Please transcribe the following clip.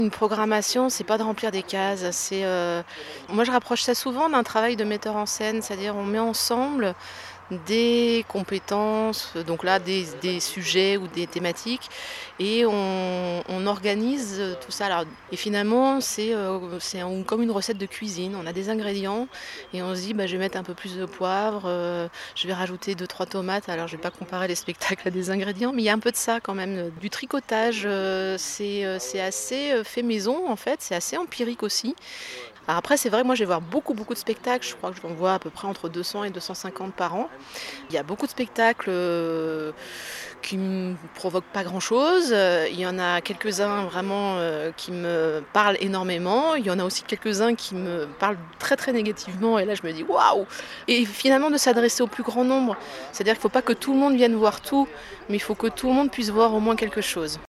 Une programmation, c'est pas de remplir des cases, moi je rapproche ça souvent d'un travail de metteur en scène, c'est-à-dire on met ensemble des compétences, donc là des sujets ou des thématiques et on organise, tout ça. Alors et finalement comme une recette de cuisine. On a des ingrédients et on se dit: «Bah, je vais mettre un peu plus de poivre, je vais rajouter deux trois tomates». Alors je vais pas comparer les spectacles à des ingrédients, mais il y a un peu de ça quand même, du tricotage, c'est assez, fait maison en fait, c'est assez empirique aussi. Alors après c'est vrai, moi je vais voir beaucoup, beaucoup de spectacles, je crois que j'en vois à peu près entre 200 et 250 par an. Il y a beaucoup de spectacles, qui me provoquent pas grand-chose, il y en a quelques-uns vraiment, qui me parlent énormément. Il y en a aussi quelques-uns qui me parlent très, très négativement et là je me dis: «Waouh!» Et finalement de s'adresser au plus grand nombre. C'est-à-dire qu'il ne faut pas que tout le monde vienne voir tout, mais il faut que tout le monde puisse voir au moins quelque chose.